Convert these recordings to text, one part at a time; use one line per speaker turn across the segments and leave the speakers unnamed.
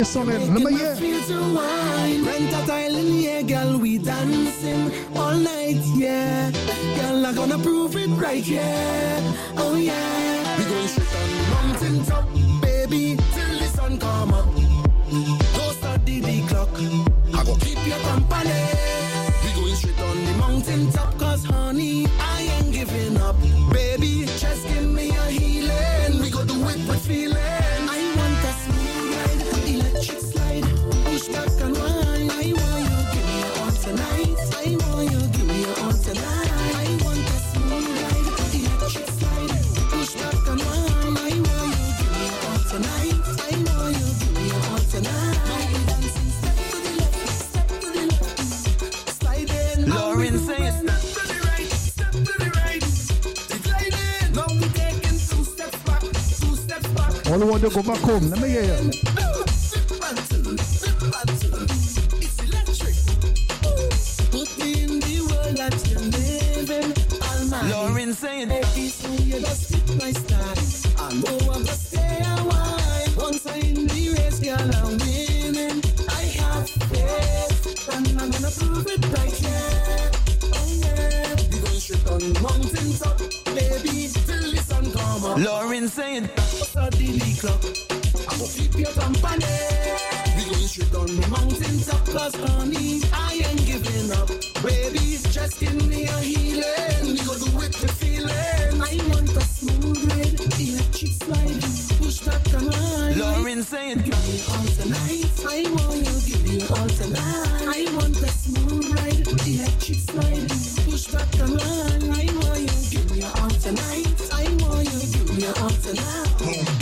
Let me hear.
Feel to wine. Rent a island, yeah, girl, we dancing all night, yeah. Girl, I'm gonna prove it right, yeah. Oh yeah. We going straight on the mountain top, baby, till the sun come up. Don't start the clock. I go keep your company. We going straight on the mountain top, cause honey, I ain't giving up, baby. Just give me a healing. We go do it with feeling. I want a smooth ride, electric slide, push back and wine. I want you give me all tonight. I want you give me all tonight. I want a smooth ride, electric slide, push back and wine. I want you give me all tonight. I want you give me all tonight. Now we dancing step to the left, step to the left, sliding. Lauren says step to the right, step to the right, gliding. Now we taking two steps back, two steps back.
All the one to go back home. Let me hear you.
It's electric. Put me in the world that you're living. All my Lauren saying, baby, so you just fit my style. I know I'm gonna stay a while. Once I in the race, girl, I'm winning. I have faith, and I'm gonna prove it right, yeah. Oh yeah. We going straight on the mountain top, baby, till the sun come up. Lauren saying, start the clock. I go keep your company. We going straight on the mountain top, cause honey, I ain't giving up, baby. Just give me a healing. We go do it with feeling. I want a smooth ride, electric slide, push back and ride. Lauren saying, give me all tonight. I want you, give me all tonight. I want a smooth ride, electric slide, push back and ride. I want you, give me all tonight. I want you, give me all tonight.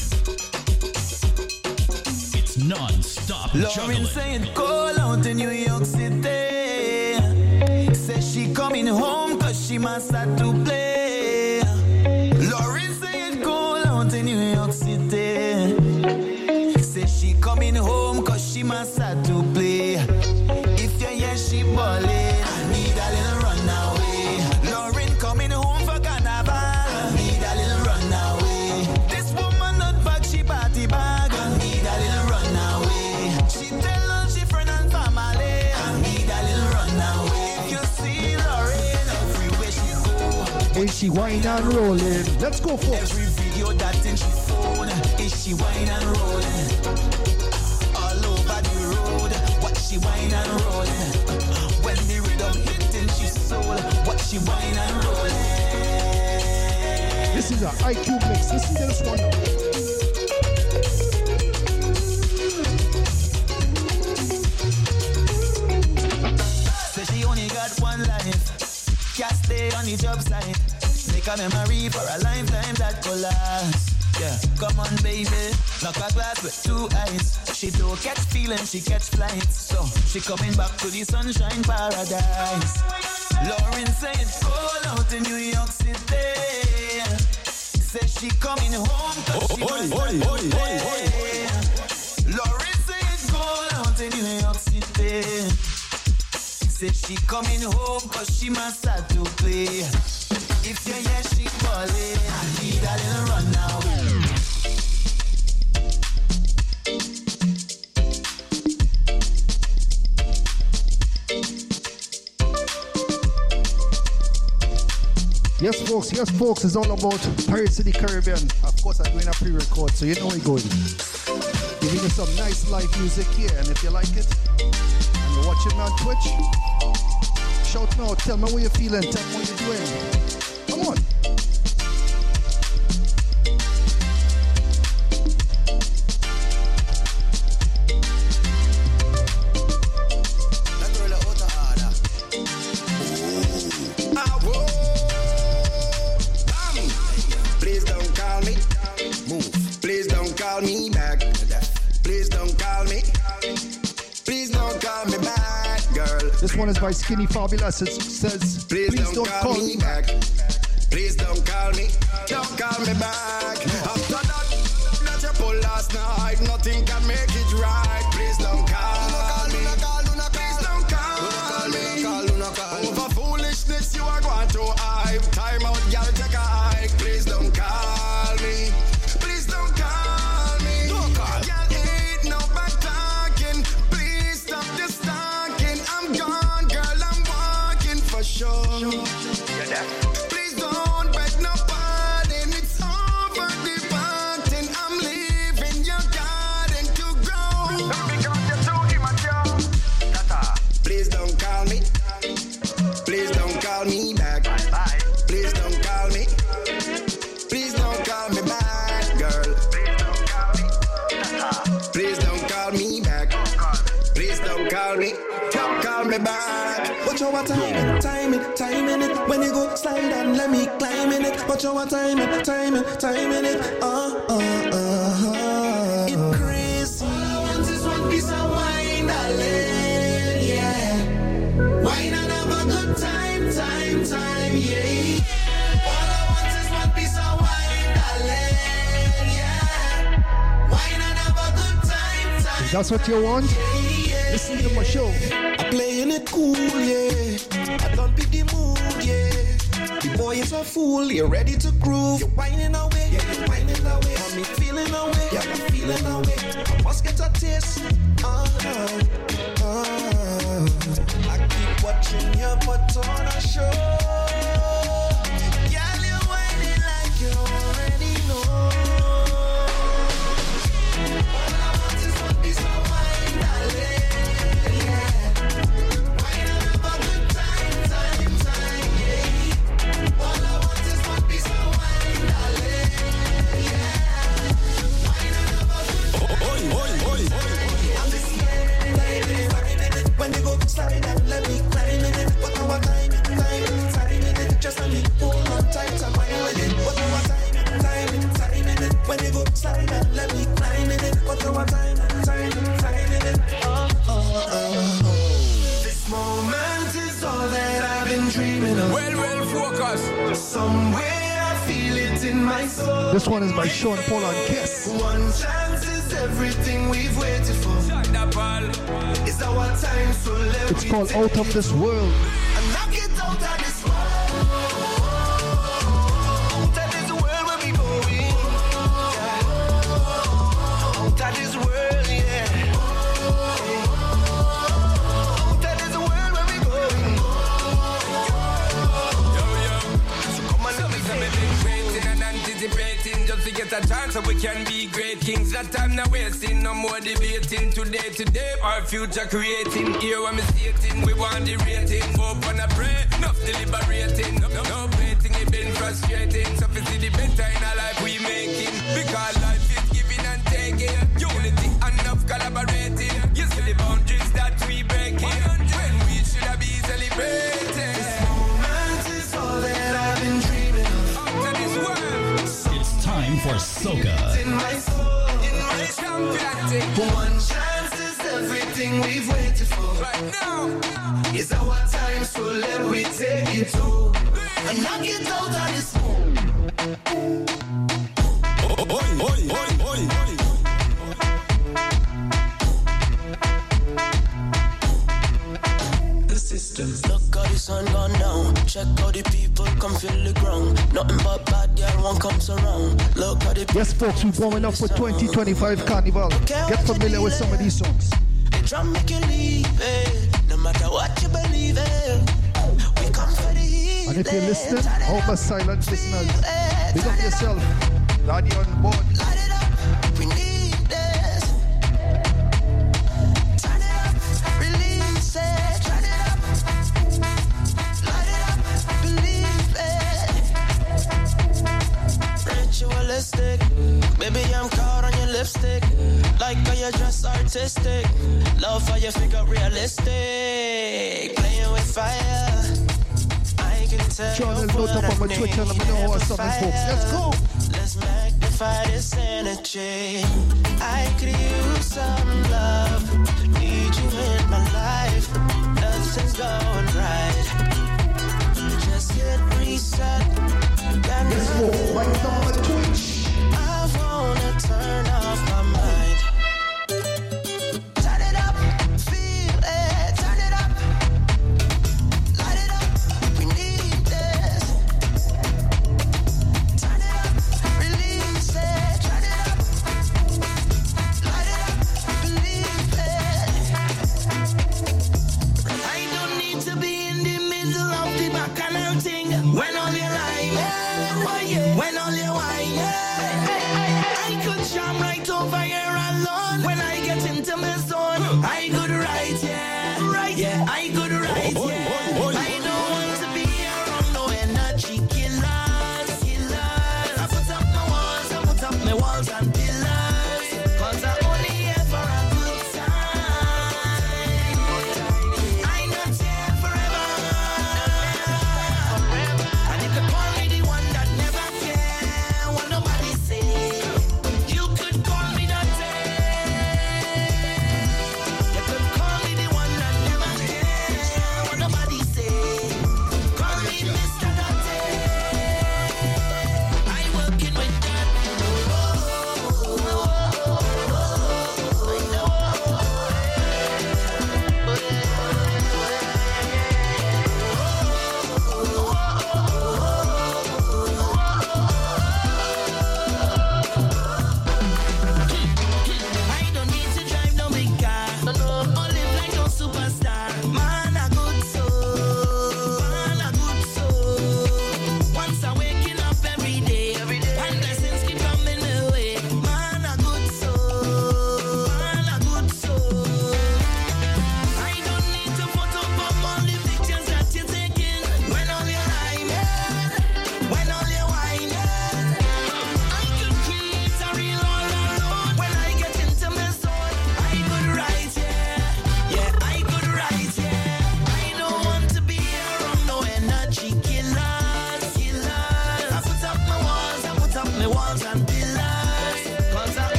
Non-stop
Lauren saying, call out to New York City. Says she coming home cause she must have to play. Lauren saying, call out to New York City. Says she coming home cause she must have to play. If you hear she ballin', I need a little runaway. Lauren coming home for carnival. I need a little runaway. This woman not back, she party bag. I need a little runaway. She tell all she friend and family. I need a little runaway. If you see Lauren, everywhere she go,
is she wine and rolling? Let's go for
every video that in she phone. Is she wine and rolling? All over the road, what she wine and rolling? When the rhythm hitting she soul, what she wine and rolling?
This is an IQ mix. Listen to this one now.
She only got one life, can't stay on the job site. Make a memory for a lifetime that could last. Yeah, come on baby, knock a glass with two eyes. She don't catch feelings, she catch flights. So she coming back to the sunshine paradise. Lauren saying, call out in New York City. Says she coming home cause she must play. Lauren saying, call out in New York City. Said she coming home cause she must have to play. If you hear she calling, I need a little run now.
Yes, folks, it's all about Pirates of the Caribbean. Of course, I'm doing a pre-record, so you know we're going. Giving you some nice live music here, and if you like it, and you're watching me on Twitch, shout me out, tell me what you're feeling, tell me what you're doing. Come on.
Please don't call me. Move. Please don't call me back. Please don't call me. Please don't call me back, girl.
This one is by Skinny Fabulous. It says, please don't call me back.
Please don't call me. Don't call me back. After that you pulled last night, nothing can make it right. Please don't call me. Please don't call me. Over foolishness you are going to hype. Time out, girl, take a hike. Please don't call me. Please don't call me. Don't call. Girl, ain't no back call me, don't call me back.
Watch our timing it. When you go slide and let me climb in it. Watch our timing it. It crazy. All I want is one piece of wine, darling. Yeah. Wine and have a good time, yeah. All I want is one piece of wine, darling. Yeah. Wine and have a good time.
If that's what you want, listen to my show.
I'm playing it cool, yeah. I don't pick the mood, yeah. The boy is a fool, you're ready to groove. You're whining away, yeah, you're whining away. Got me feeling away, yeah, I'm feeling away. I must get a taste. I keep watching you put on a show. Girl, you're whining like you already know. All I want is one piece of wine, darling. When you go slide and let me climb in it. What our time in it. Just let me hold on tight and wine with it. What our time in it. When you go slide and let me climb in it. What our time in it. This moment is all that I've been dreaming of.
Well, focus.
Somewhere I feel it in my soul.
This one is by Sean Paul and Kiss.
One chance is everything we've waited for. It's our time, so let
It's called Out of This World.
and knock it out of this world. Out of this world where we going. Yeah. Out of this world, yeah. Out of this world where we going. So come on, let me say.
Waiting and anticipating just to get a chance so we can be great kings. That time now wasting, no more debating. Today, our future creating. Here when we stating, we want the rating. Hope and I pray, enough deliberating. No waiting, it been frustrating. So we see the better in our life we making. Because life is giving and taking. Unity and enough collaborating. You see the boundaries that we breaking. When we should have been celebrating.
This moment is all that I've been dreaming of.
Out of this world.
It's time for Soca.
In my soul. One chance is everything we've waited for.
Right now,
it's our time, so let me take it home and knock it out of this home. The system.
Look how the sun gone down. Check how the people come feel the ground. Nothing but bad girl one comes around. Look how the
Yes, folks, we're warming up for 2025 Carnival. Get familiar with some of these songs.
the drum make you leave it. No matter what you believe in. We come for the heat.
And if you're listening, all my silent listeners, big up yourself. Daddy on board.
Light it up. We need this. Turn it up. Release it. Turn it up. Light it up. Believe it. Ritualistic. Baby, I'm caught on your lipstick. Like how you dress artistic. Love how you figure realistic. Playing with fire. I can tell.
Channel note up on my Twitter. Let me know what's up, folks. Let's go.
Let's magnify this energy. I could use some love. Need you in my life. Nothing's going right. Just hit reset.
Yes, folks, right now on Twitch.
I wanna turn off my mind. Turn it up, feel it. Turn it up, light it up. We need this. Turn it up, release it. Turn it up, light it up.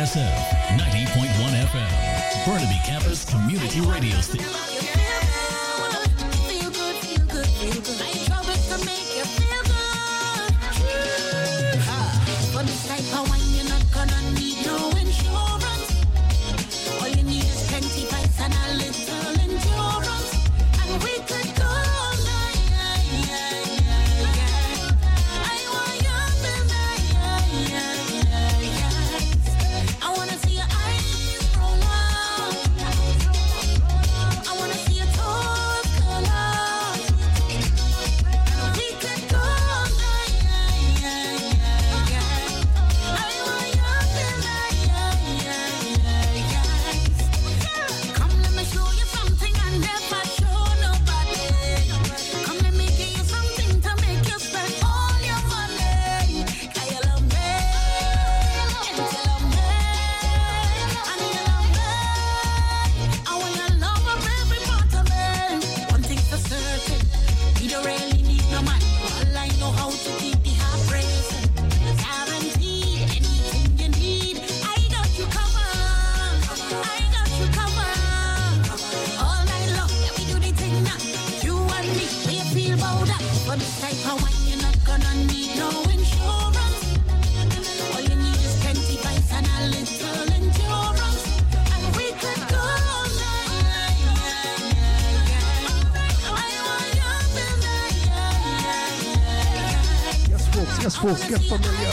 KSF 90.1 FM, Burnaby Campus Community Radio Station.
Feel good, feel good, feel good. I trouble to make you feel good. For this type of wine, you're not gonna need no insurance. All you need is plenty vibes and a little endurance. And we could go all night. I want you tonight. I wanna see your eyes roll out. I wanna see your toes curl out. We could go all night. I want you tonight. Come, let me show you something I never show nobody. Come, let me give you something to make you spend all your money. Can you love me? And you love me? And you love me? I want your love of every part of me. One thing's for certain, you don't really need no man. All I know how to keep the heart racing. Guaranteed, anything you need, I got you covered. I got you covered. All night long, yeah, we do the thing now. You and me, we feel bold up. For this type of wine, you're not gonna need no insurance. All you need is plenty vibes and a little endurance. And we could go all night. I want you tonight.
Yes, folks, get familiar.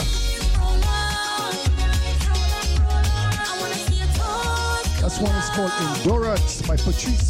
This one is called Endurance by Patrice.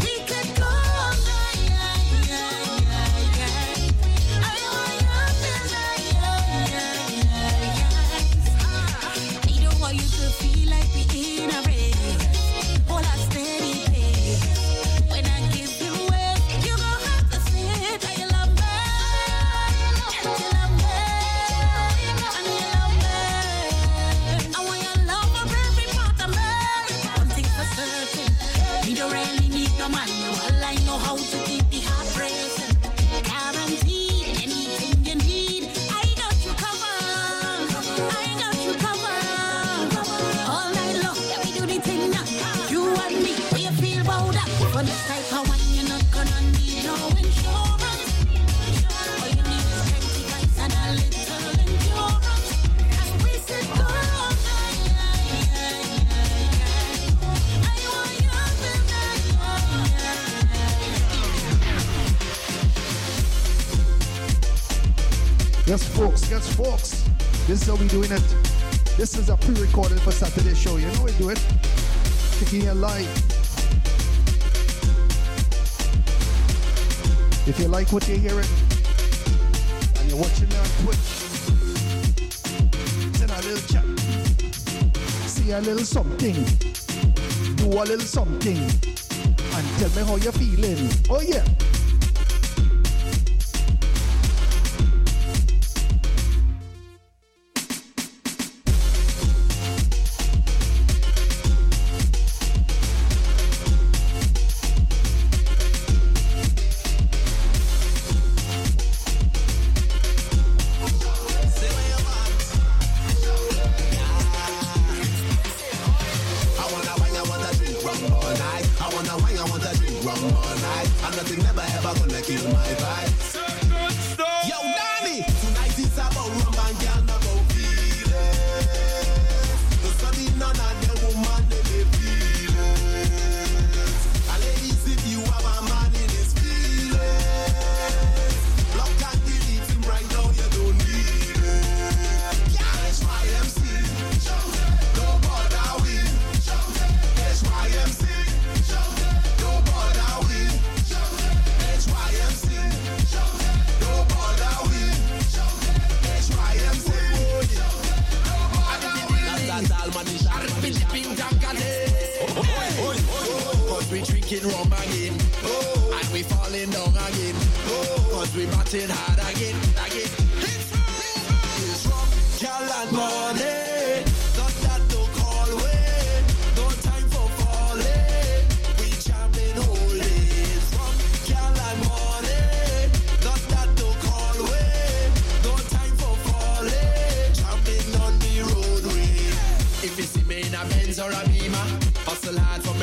I don't want you to feel like we in a race. Hold a steady pace. When I give you it, you gon' have to say it. You love me, and you love me, and you love me. I want your love of every part of me. One thing for certain, we don't really need no man. All I know how to keep the heart racing. Guaranteed, anything you need, I got you covered. I got you covered. All night long, yeah, we do the thing now. You and me, we feel bold up. For this type of wine, you're not gonna need no insurance. All you need is plenty vibes and a little endurance. And we said go all night. I want you tonight.
Yes, folks. This is how we doing it. This is a pre-recorded for Saturday show. You know we do it. Taking you live. If you like what you're hearing and you're watching me on Twitch, send a little chat. See a little something. Do a little something. And tell me how you're feeling. Oh yeah.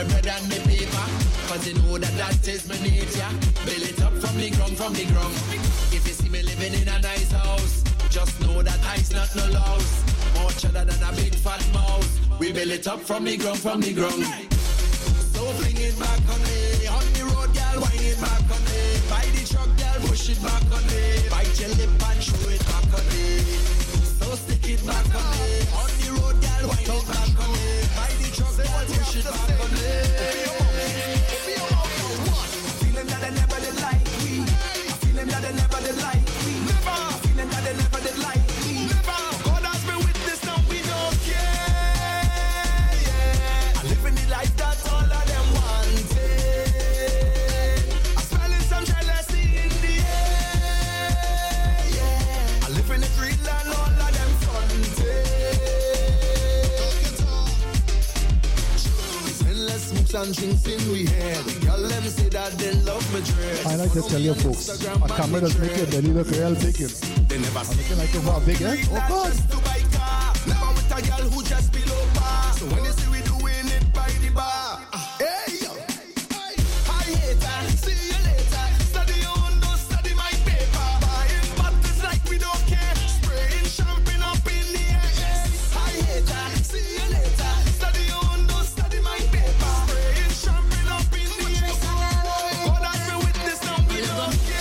bread and the paper. Cause you know that is my nature. Build it up from the ground. If you see me living in a nice house, just know that I's not no louse. More cheddar than a big fat mouse. We build it up from the ground. So fling it back on me. On the road, girl, wind it back on me. By the truck, girl, push it back on me. Bite your lip and show it back on me. So stick it back on me. On the road, girl, wind it back on me. By the truck, girl, push it back on me. Feeling that they never did like me. Feeling that they never did like me. Feeling that they never did like me. God has been with this, now we don't care. Yeah. I'm living the life that all of them wanted. I'm smelling some jealousy in the air. Yeah. I'm living it real and all of them fronted. Endless smokes and drinks in we head. Y'all them say that they love my dread.
I like to tell you folks, a camera does make your belly look real big.
They never
I'm looking like a big, eh? Oh God!
Never with a girl who just below par. So when you see we doing it by the bar, hey yo, I hate her. See you later. Study your own, don't study my paper. Buying bottles like we don't care. Spraying champagne up in the air. I hate her. See you later. Study your own, don't study my paper. Spraying champagne up in the air. God has been with this, now we don't care.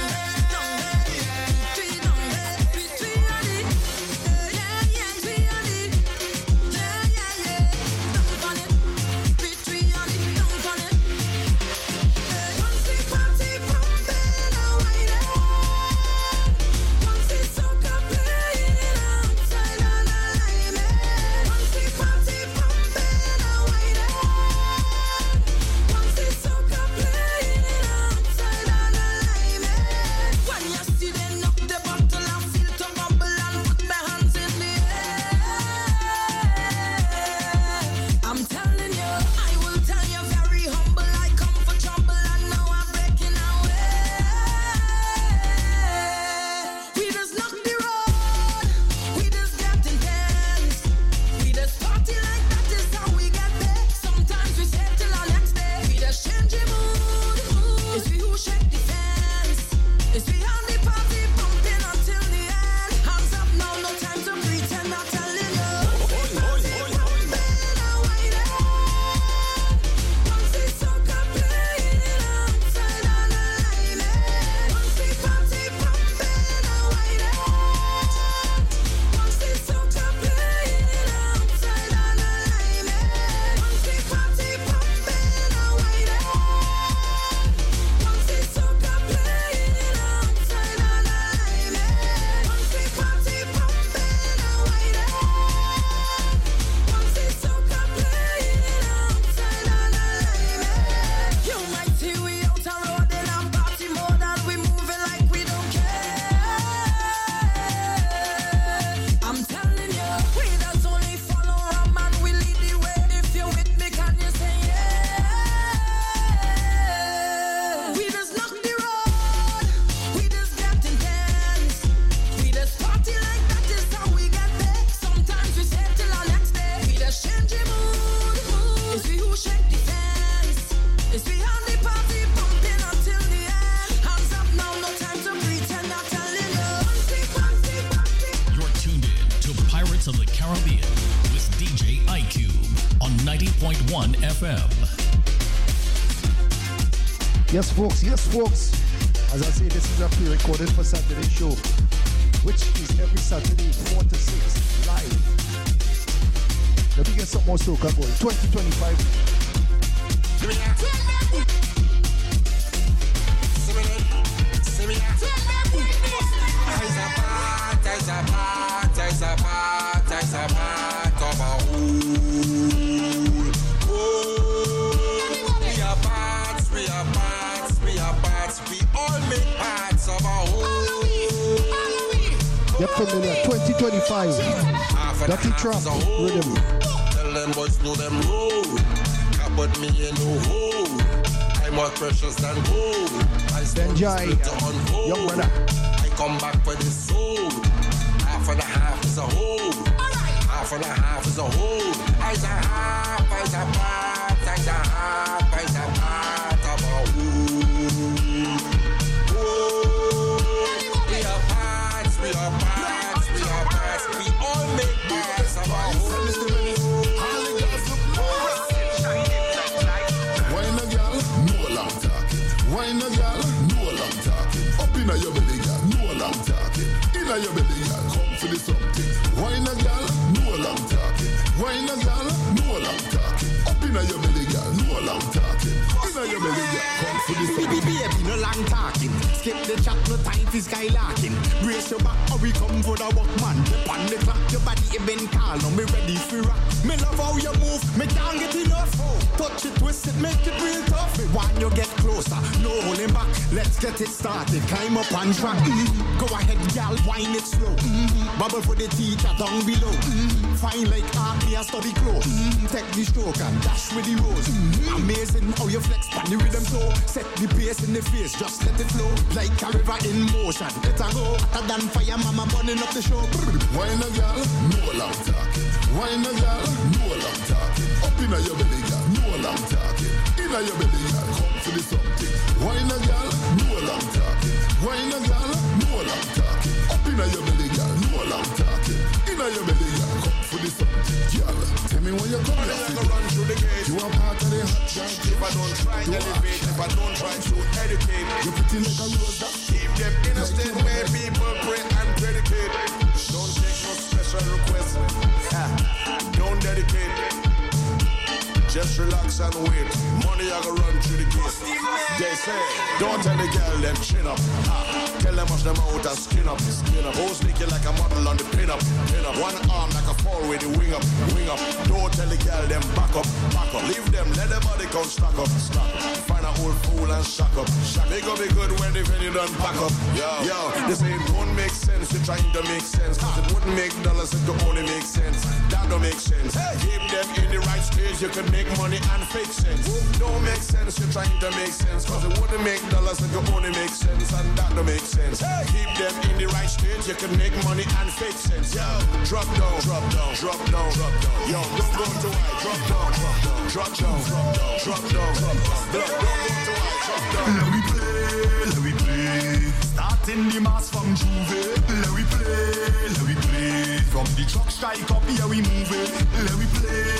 Yes, folks. As I say, this is a pre-recorded for Saturday show, which is every Saturday, 4 to 6, live. Let me get some more soca going. 2025. Get familiar, 2025. Dirty Trap Rhythm.
Tell them boys know them road. But me in no hole. I'm more precious than gold. I stand
Benjai, young brother.
I come back for the soul. Half and a half is a whole. Half and a half is a whole. I's a half, I's a part, find the heart of a wound. We are parts, we are parts, we are parts. We all make parts of our wound.
Why no girl? No long talking. Why no girl? No long talking. Up inna your belly, girl. No long talking. Inna your belly, girl. Come for the something. Why no girl? No long talking. Why no girl? No long talking. Up inna your belly, girl. No long talking. Inna your belly, girl. Come for the something.
Baby, no long talking. Skip the chat, no time for skylarking. Brace your back, or we come for the workman. On the clock, your body you been call. Now me ready for rock. Me love how you move. Me can't get enough. Touch it, twist it, make it real tough. Me want you get closer, no holding back. Let's get it started. Climb up and track. Go ahead, gal, wind it slow. Bubble for the teacher down below. Fine like art, me a study close. Take the stroke and dash with the rose. Amazing how you flex on the rhythm so. Set the pace in the face, just let it flow. Like a river in motion. Let her go hotter than fire, mama burning up the show.
Why no girl? No long talking. Why no girl? No long talking. Up inna your belly, girl. No long talking. Inna your belly, girl. Come for the something. Why no girl? No long talking. Why no girl? No long talking. Up inna your belly, girl. No long talking. Inna your belly, girl. Come for the something. Girl, tell me when you come here.
I run through the gate.
You are part of the hot job.
If I don't try to elevate, if I don't try to educate,
you pretty like a rose that
keep them in a state where people pray and dedicate. Don't take no special request. Don't dedicate. Just relax and wait. Money I go run through the gate. They say, don't tell the girl them chin up. Tell them wash them out and skin up. Who's sneaking like a model on the pin up. One arm like a four with the wing up. Don't tell the girl them back up. Leave them, let the body come stack up. Find a old fool and shock up. They gonna be good when the venue done pack up. Yo, this ain't won't make sense. You're trying to make sense. Cause it wouldn't make dollars, it could only make sense. That don't make sense. Keep them in the right stage, you could make money and fake sense. Don't make sense, you're trying to make sense. Cause it wouldn't make dollars, it could only make sense. And that don't make sense. Keep them in the right stage, you can make money and fake sense. Yo, drop down, drop down, drop down, drop down. Yo, don't go too high, drop down, drop down, drop down, drop down, drop down, drop down. Don't go too high, drop down.
Let we play. Starting the mass from Juve. Let we play. From the truck strike up, here we move it. Let we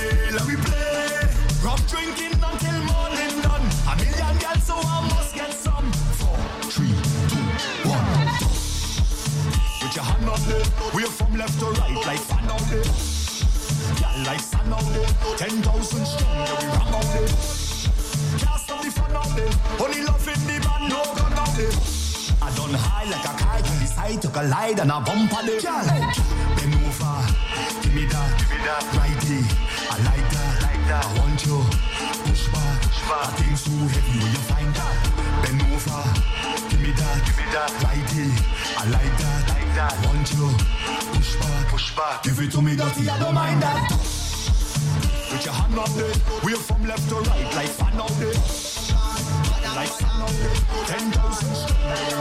play. Rough drinking until morning done. A million girls, so I must get some. 4, 3, 2, 1, toss. With your hand on it, we're from left to right, like fan on it. Yeah, like sun on it. 10,000 strong, yeah, we ram on it. Can't stop the fun on it. Only love in the band, no gun on it. I done high like a kite on the side, took a light and a bump on it. Bend over, give me that, righty. I like that, I want you. Push back. I think so heavy when you find that. Bend over, give me that, righty. I like that, I want you. Push back. Give it to me dirty, I don't mind that. With your hand on it, we're from left to right, like fan on it. Like sun on it, 10,000 strong.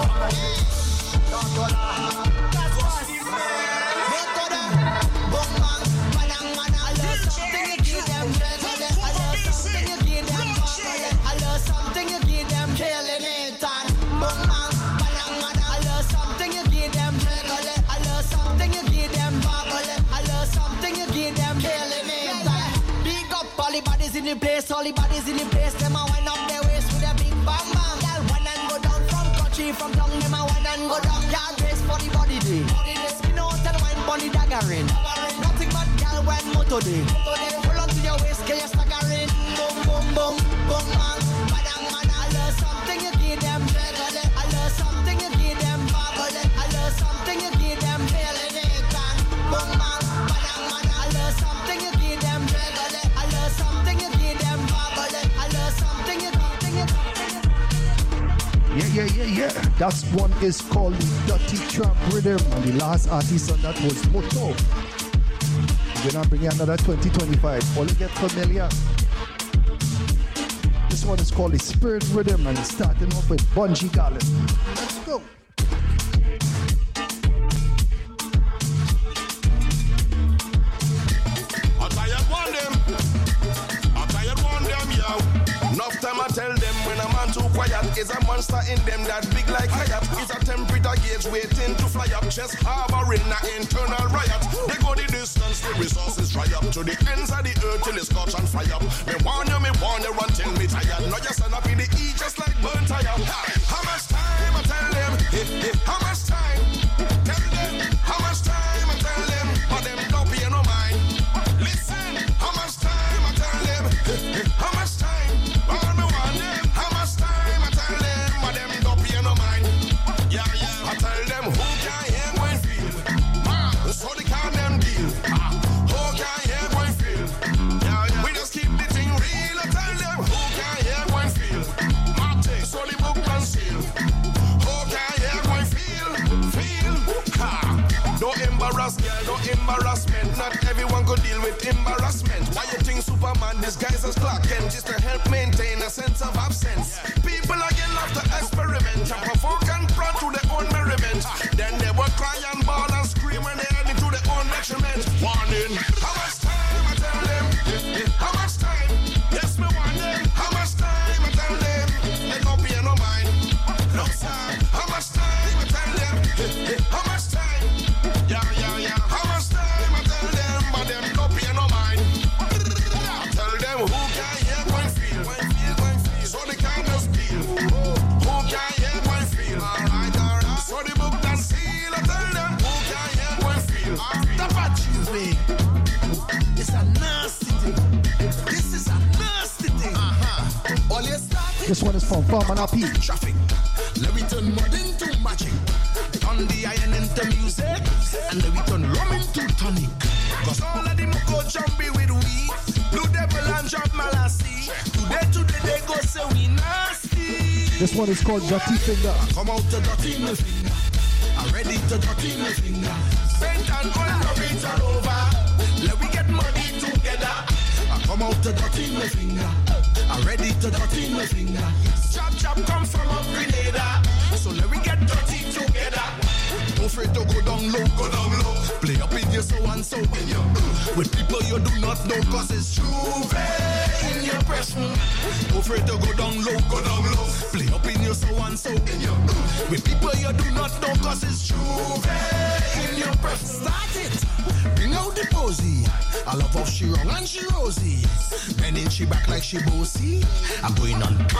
In the place, all the bodies in the place, them a wind up their waist with a big bang bang. Y'all wine and go down from country, from down, them a wine and go down. Y'all brace for the body day. Skin out and wine for the daggering. Nothing but y'all when motor day. Hold on to your waist, get your staggering. Boom, boom, boom, boom, man. Badang, man, I love something you give them. I love something you give them. I love something you give them. Feeling it, man. Boom, man. Badang, man, I love something you give them. I love something you give them. I love something you
Yeah. That one is called the Dirty Trap Rhythm, and the last artist on that was Moto. We're gonna bring you another 2025. All you get familiar. This one is called the Spirit Rhythm, and it's starting off with Bungie Garland. Let's go.
I tired one them, yeah. man too quiet. Is a monster in them that big like Hayat. Is a temperature gauge waiting to fly up. Just harboring an internal riot. They go the distance, the resources dry up. To the ends of the earth till it's caught on fire. Me warn you until me tired. Now you stand up in the heat just like burnt tire. How much time I tell them? How much time? Tell them. How much time I tell them? But them don't pay no mind. Listen. How much time I tell them? How much time? All me want them. How much time I tell them? But them don't pay no mind. Yeah. I tell them who can hear when feel. So they can them deal. Who can hear when feel. Yeah. We just keep the thing real. I tell them who can hear when feel. Mate, so the book can seal. Who can hear when feel. Don't embarrass, girl, no embarrassment. Not everyone could deal with embarrassment. Why you think Superman disguised as Clark Kent just to help maintain a sense of absence? People again love to experiment and provoke and prod to their own merriment. Then they will cry and bawl and scream when they head into their own detriment. Warning, how much time I tell them? How much time? Yes, me want them. How much time I tell them? They don't pay no mind. No time. How much time I tell them? How much time? Yeah. How much time I tell them? But them don't pay no mind. I tell them who can hear when feel. So they can't just deal. Who can hear when feel? Alright. So the book that seal. I tell them who can hear when feel. That's what you mean. It's a nasty thing. This is a nasty thing. All you started.
This one is from Farman P.
Traffic. Let me turn mud into magic. Turn the iron into music. And let me turn rum into tonic. Cause all of them go jumpy with weed. Blue devil and drop malassie. Today they go say we nasty.
This one is called Dirty Finger.
Come out to dirty my finger. I'm ready to dirty my finger. Paint and oil, rub it all over. Let we get money together. I come out to dirty my finger. I'm ready to dirty my finger. Chop come from a Grenada. So let we get dirty together. Don't afraid to go down low, Play up in your so and so in your with people you do not know, cause it's true in your person. Don't afraid to go down low, Play up in your so and so in your with people you do not know, cause it's true in your person. Start it, bring out the posy. I love how she wrong and she rosy. Bending she back like she bossy. I'm going on